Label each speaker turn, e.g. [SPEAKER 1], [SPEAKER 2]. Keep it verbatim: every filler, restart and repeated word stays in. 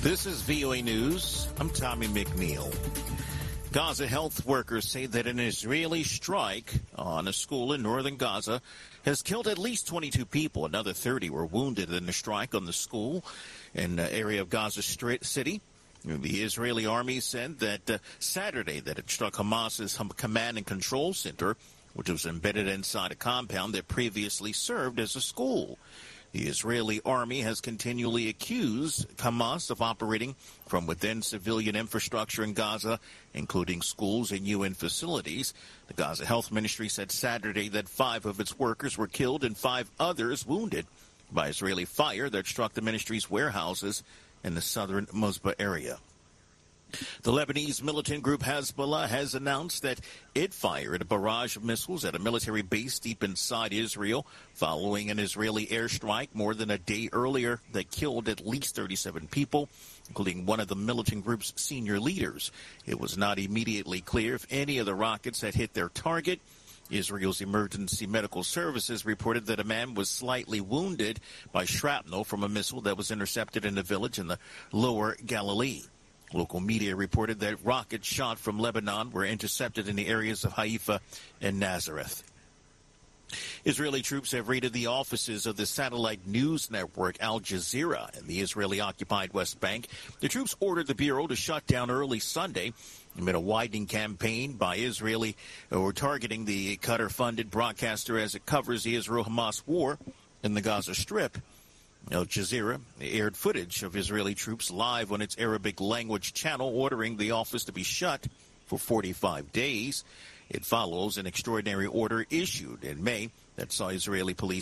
[SPEAKER 1] This is V O A News. I'm Tommy McNeil. Gaza health workers say that an Israeli strike on a school in northern Gaza has killed at least twenty-two people. Another thirty were wounded in the strike on the school in the area of Gaza City. The Israeli army said that uh, Saturday that it struck Hamas's command and control center, which was embedded inside a compound that previously served as a school. The Israeli army has continually accused Hamas of operating from within civilian infrastructure in Gaza, including schools and U N facilities. The Gaza Health Ministry said Saturday that five of its workers were killed and five others wounded by Israeli fire that struck the ministry's warehouses in the southern Mosba area. The Lebanese militant group Hezbollah has announced that it fired a barrage of missiles at a military base deep inside Israel following an Israeli airstrike more than a day earlier that killed at least thirty-seven people, including one of the militant group's senior leaders. It was not immediately clear if any of the rockets had hit their target. Israel's emergency medical services reported that a man was slightly wounded by shrapnel from a missile that was intercepted in a village in the lower Galilee. Local media reported that rockets shot from Lebanon were intercepted in the areas of Haifa and Nazareth. Israeli troops have raided the offices of the satellite news network Al Jazeera in the Israeli-occupied West Bank. The troops ordered the bureau to shut down early Sunday amid a widening campaign by Israeli or targeting the Qatar-funded broadcaster as it covers the Israel-Hamas war in the Gaza Strip. Al Jazeera aired footage of Israeli troops live on its Arabic language channel ordering the office to be shut for forty-five days. It follows an extraordinary order issued in May that saw Israeli police